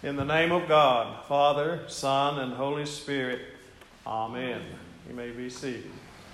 In the name of God, Father, Son, and Holy Spirit. Amen. You may be seated.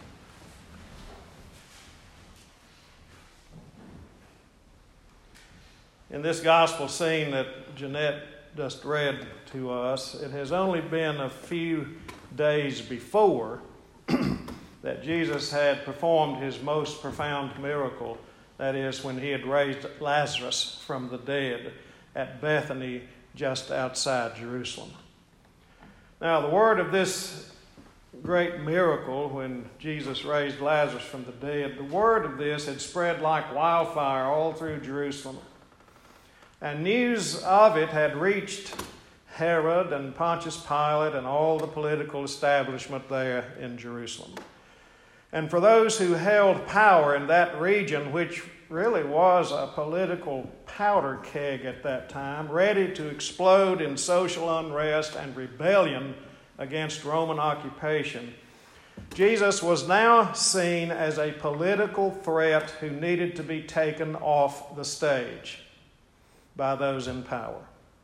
In this gospel scene that Jeanette just read to us, it has only been a few days before that Jesus had performed his most profound miracle, that is, when he had raised Lazarus from the dead at Bethany, just outside Jerusalem. Now, the word of this great miracle, when Jesus raised Lazarus from the dead, the word of this had spread like wildfire all through Jerusalem. And news of it had reached Herod and Pontius Pilate and all the political establishment there in Jerusalem. And for those who held power in that region, which really was a political powder keg at that time, ready to explode in social unrest and rebellion against Roman occupation, Jesus was now seen as a political threat who needed to be taken off the stage by those in power.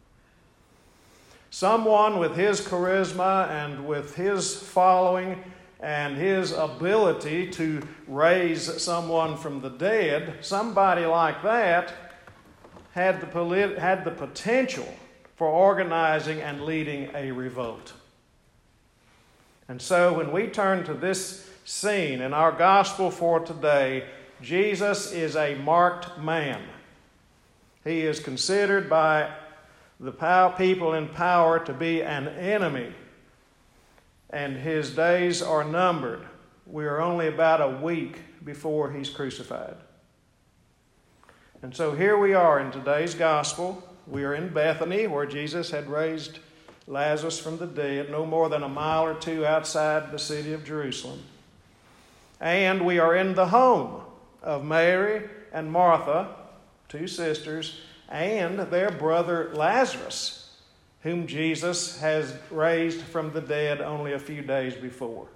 Someone with his charisma and with his following and his ability to raise someone from the dead, somebody like that had the potential for organizing and leading a revolt. And so when we turn to this scene in our gospel for today, Jesus is a marked man. He is considered by the people in power to be an enemy, and his days are numbered. We are only about a week before he's crucified. And so here we are in today's gospel. We are in Bethany, where Jesus had raised Lazarus from the dead, no more than a mile or two outside the city of Jerusalem. And we are in the home of Mary and Martha, two sisters, and their brother Lazarus, whom Jesus has raised from the dead only a few days before.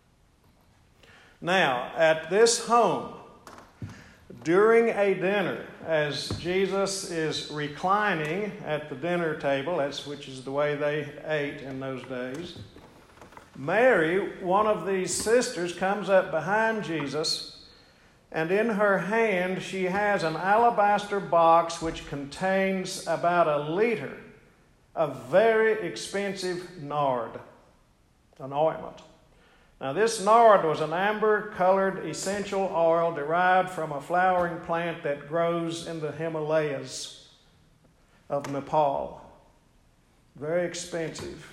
Now, at this home, during a dinner, as Jesus is reclining at the dinner table, which is the way they ate in those days, Mary, one of these sisters, comes up behind Jesus, and in her hand she has an alabaster box which contains about a liter of very expensive nard, an ointment. Now, this nard was an amber-colored essential oil derived from a flowering plant that grows in the Himalayas of Nepal. Very expensive.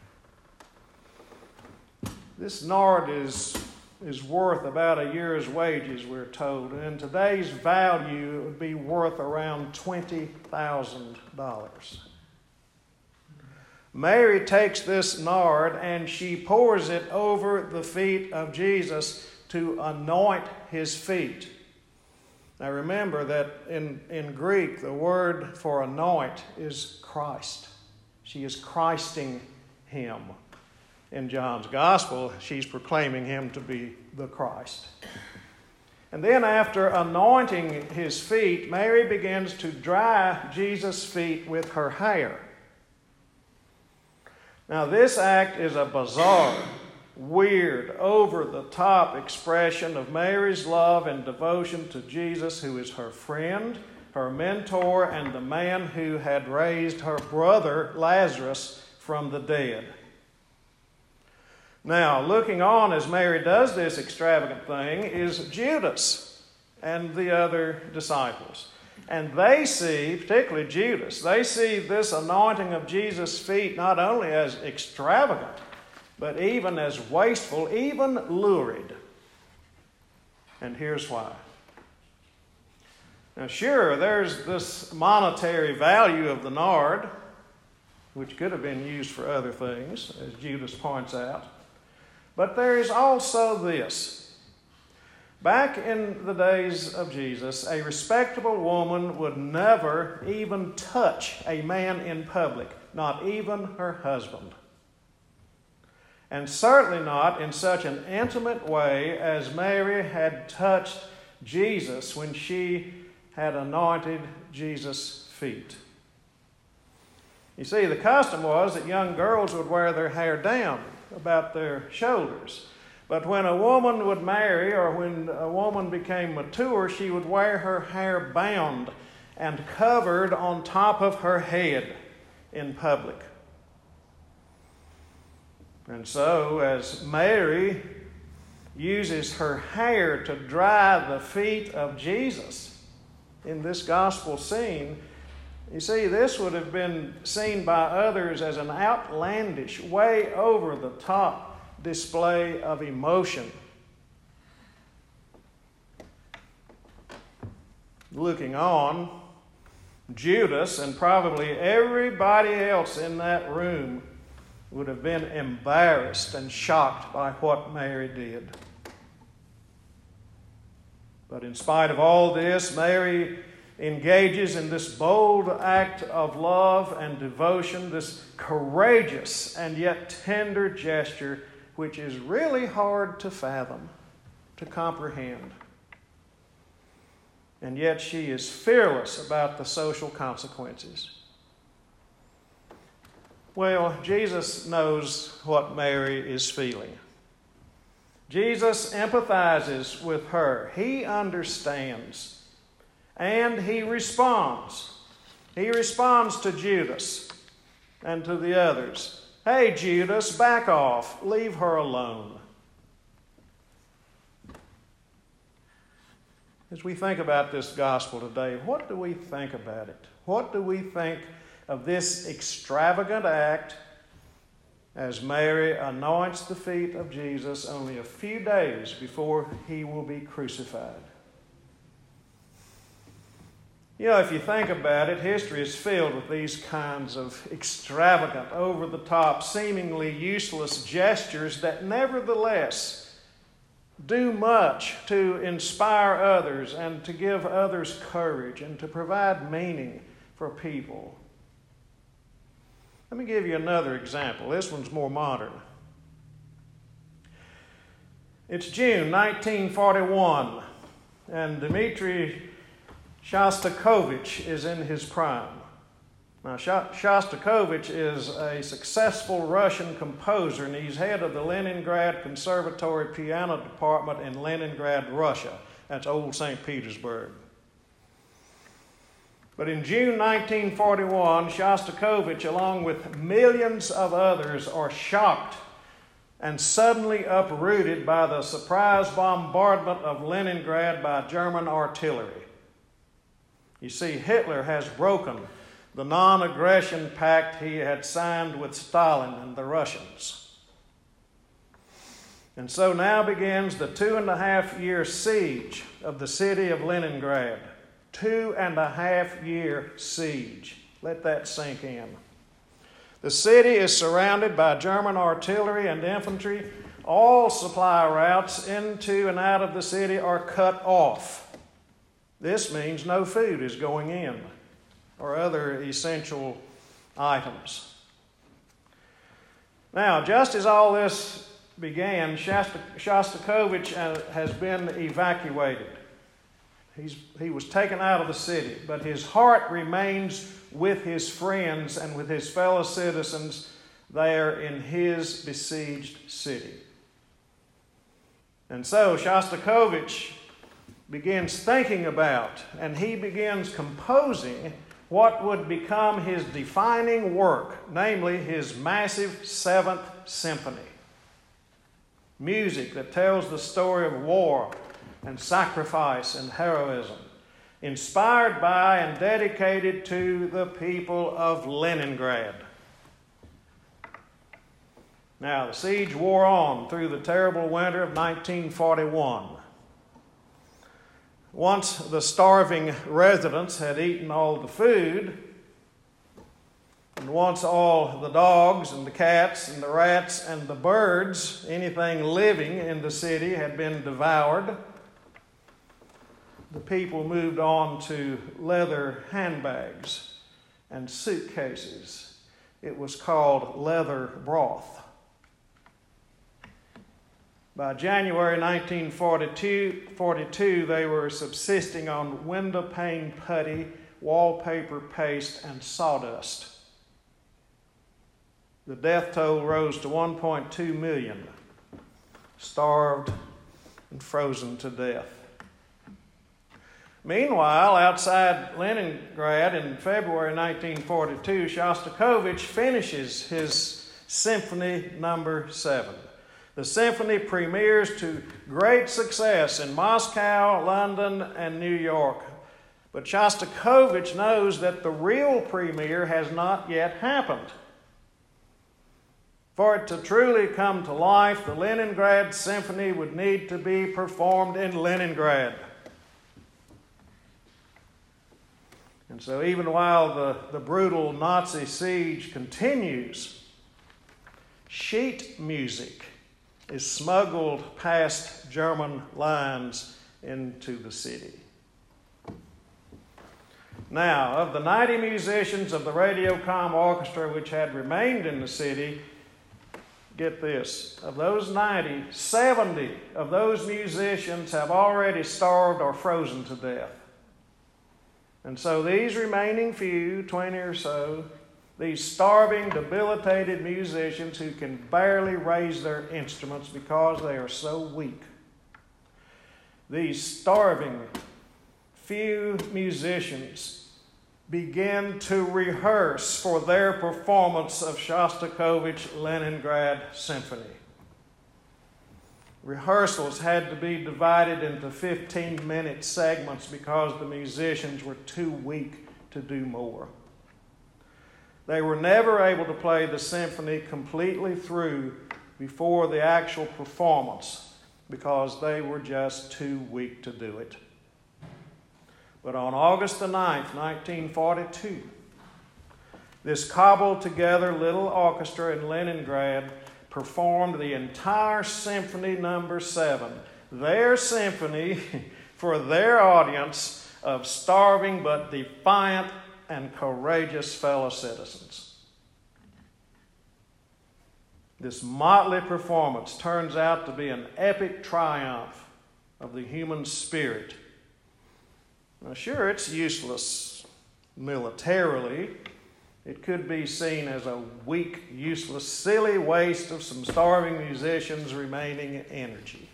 This nard is worth about a year's wages, we're told. And in today's value, it would be worth around $20,000. Mary takes this nard and she pours it over the feet of Jesus to anoint his feet. Now remember that in Greek, the word for anoint is Christ. She is Christing him. In John's Gospel, she's proclaiming him to be the Christ. And then after anointing his feet, Mary begins to dry Jesus' feet with her hair. Now, this act is a bizarre, weird, over-the-top expression of Mary's love and devotion to Jesus, who is her friend, her mentor, and the man who had raised her brother Lazarus from the dead. Now, looking on as Mary does this extravagant thing is Judas and the other disciples. And they see, particularly Judas, they see this anointing of Jesus' feet not only as extravagant, but even as wasteful, even lurid. And here's why. Now, sure, there's this monetary value of the nard, which could have been used for other things, as Judas points out. But there is also this. Back in the days of Jesus, a respectable woman would never even touch a man in public, not even her husband. And certainly not in such an intimate way as Mary had touched Jesus when she had anointed Jesus' feet. You see, the custom was that young girls would wear their hair down about their shoulders. But when a woman would marry or when a woman became mature, she would wear her hair bound and covered on top of her head in public. And so, as Mary uses her hair to dry the feet of Jesus in this gospel scene, you see, this would have been seen by others as an outlandish, way over the top display of emotion. Looking on, Judas and probably everybody else in that room would have been embarrassed and shocked by what Mary did. But in spite of all this, Mary engages in this bold act of love and devotion, this courageous and yet tender gesture, which is really hard to fathom, to comprehend. And yet she is fearless about the social consequences. Well, Jesus knows what Mary is feeling. Jesus empathizes with her. He understands. And he responds. He responds to Judas and to the others. Hey, Judas, back off. Leave her alone. As we think about this gospel today, what do we think about it? What do we think of this extravagant act as Mary anoints the feet of Jesus only a few days before he will be crucified? You know, if you think about it, history is filled with these kinds of extravagant, over-the-top, seemingly useless gestures that nevertheless do much to inspire others and to give others courage and to provide meaning for people. Let me give you another example. This one's more modern. It's June 1941, and Dmitri Shostakovich is in his prime. Now, Shostakovich is a successful Russian composer, and he's head of the Leningrad Conservatory Piano Department in Leningrad, Russia. That's old St. Petersburg. But in June 1941, Shostakovich, along with millions of others, are shocked and suddenly uprooted by the surprise bombardment of Leningrad by German artillery. You see, Hitler has broken the non-aggression pact he had signed with Stalin and the Russians. And so now begins the 2.5-year siege of the city of Leningrad. 2.5-year siege. Let that sink in. The city is surrounded by German artillery and infantry. All supply routes into and out of the city are cut off. This means no food is going in or other essential items. Now, just as all this began, Shostakovich has been evacuated. He was taken out of the city, but his heart remains with his friends and with his fellow citizens there in his besieged city. And so Shostakovich begins thinking about, and he begins composing what would become his defining work, namely his massive Seventh Symphony. Music that tells the story of war and sacrifice and heroism, inspired by and dedicated to the people of Leningrad. Now, the siege wore on through the terrible winter of 1941. Once the starving residents had eaten all the food, and once all the dogs and the cats and the rats and the birds, anything living in the city, had been devoured, the people moved on to leather handbags and suitcases. It was called leather broth. By January 1942, they were subsisting on window pane putty, wallpaper paste, and sawdust. the death toll rose to 1.2 million, starved and frozen to death. Meanwhile, outside Leningrad in February 1942, Shostakovich finishes his Symphony No. 7. The symphony premieres to great success in Moscow, London, and New York. But Shostakovich knows that the real premiere has not yet happened. For it to truly come to life, the Leningrad Symphony would need to be performed in Leningrad. And so even while the brutal Nazi siege continues, sheet music is smuggled past German lines into the city. Now, of the 90 musicians of the Radiocom Orchestra which had remained in the city, get this, of those 90, 70 of those musicians have already starved or frozen to death. And so these remaining few, 20 or so, these starving, debilitated musicians who can barely raise their instruments because they are so weak. These starving, few musicians begin to rehearse for their performance of Shostakovich Leningrad Symphony. Rehearsals had to be divided into 15-minute segments because the musicians were too weak to do more. They were never able to play the symphony completely through before the actual performance because they were just too weak to do it. But on August the 9th, 1942, this cobbled-together little orchestra in Leningrad performed the entire Symphony No. 7, their symphony for their audience of starving but defiant and courageous fellow citizens. This motley performance turns out to be an epic triumph of the human spirit. Now, sure, it's useless militarily. It could be seen as a weak, useless, silly waste of some starving musicians' remaining energy.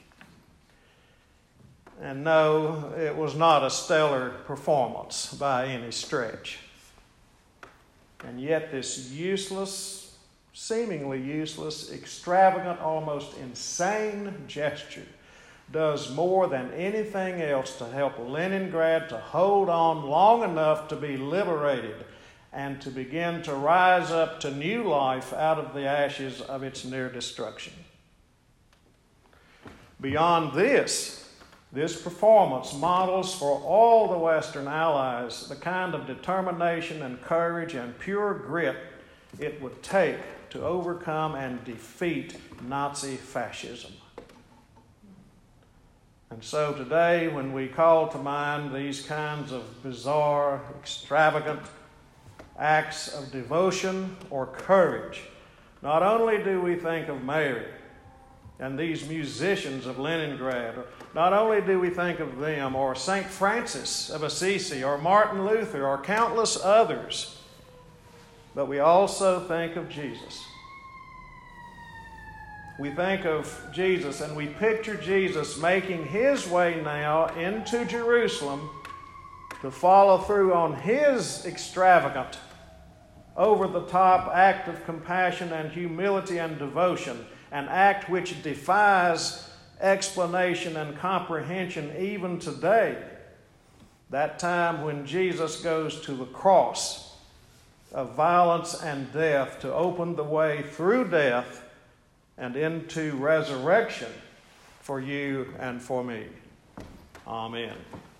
And no, it was not a stellar performance by any stretch. And yet this useless, seemingly useless, extravagant, almost insane gesture does more than anything else to help Leningrad to hold on long enough to be liberated and to begin to rise up to new life out of the ashes of its near destruction. Beyond this performance models for all the Western Allies the kind of determination and courage and pure grit it would take to overcome and defeat Nazi fascism. And so today, when we call to mind these kinds of bizarre, extravagant acts of devotion or courage, not only do we think of Mary and these musicians of Leningrad, not only do we think of them, or St. Francis of Assisi, or Martin Luther, or countless others, but we also think of Jesus. We think of Jesus and we picture Jesus making his way now into Jerusalem to follow through on his extravagant, over-the-top act of compassion and humility and devotion, an act which defies explanation and comprehension even today. That time when Jesus goes to the cross of violence and death to open the way through death and into resurrection for you and for me. Amen.